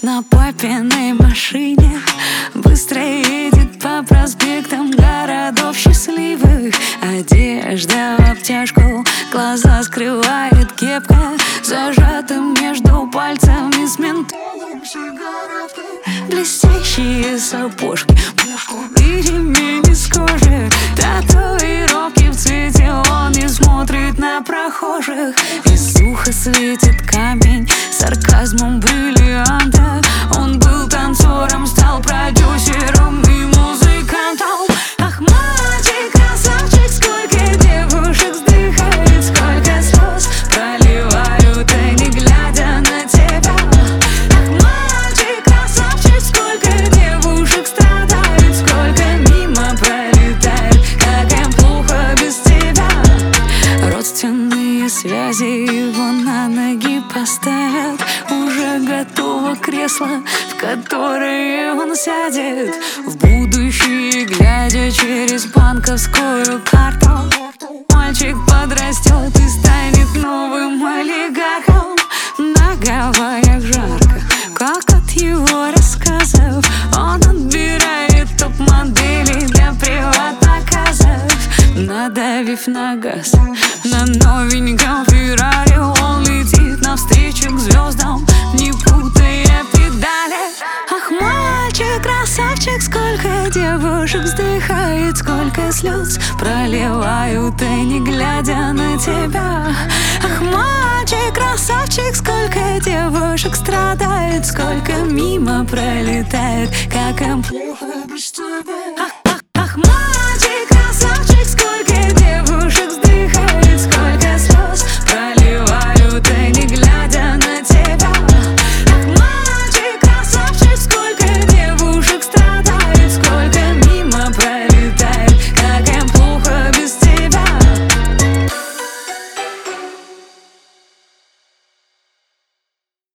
на папиной машине быстро едет по проспектам городов счастливых. Одежда в обтяжку, глаза скрывает кепка, зажатым между пальцами с ментолом сигареткой. Блестящие сапожки и ремень из кожи, татуировки в цвете, он не смотрит на прохожих. Из уха светит камень сарказмом бриллианта. Он был танцором, стал продюсером и музыкантом. Ах, мальчик, красавчик, сколько девушек вздыхает, сколько слез проливают они, глядя на тебя. Ах, мальчик, красавчик, сколько девушек страдают, сколько мимо пролетает, как им плохо без тебя. Родственные связи его на ноги поставят, уже готово кресло, в которое он сядет в будущее, глядя через банковскую карту. Мальчик подрастет и станет новым олигархом. На Гавайях жарко, как от его рассказов. Он отбирает топ-модели для приват-показов. Надавив на газ на новеньком Феррари, он летит навстречу к звездам, не путая педали. Ах, мальчик, красавчик, сколько девушек вздыхает, сколько слез проливают они, глядя на тебя. Ах, мальчик, красавчик, сколько девушек страдает, сколько мимо пролетает, как им плохо без тебя.